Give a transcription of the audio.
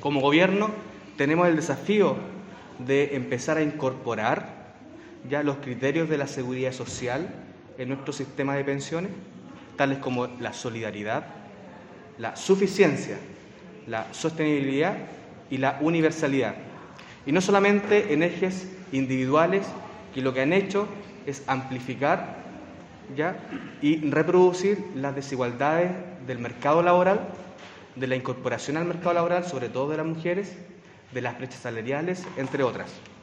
Como gobierno tenemos el desafío de empezar a incorporar ya los criterios de la seguridad social en nuestro sistema de pensiones, tales como la solidaridad, la suficiencia, la sostenibilidad y la universalidad. Y no solamente en ejes individuales que lo que han hecho es amplificar ¿ya? y reproducir las desigualdades del mercado laboral, de la incorporación al mercado laboral, sobre todo de las mujeres, de las brechas salariales, entre otras.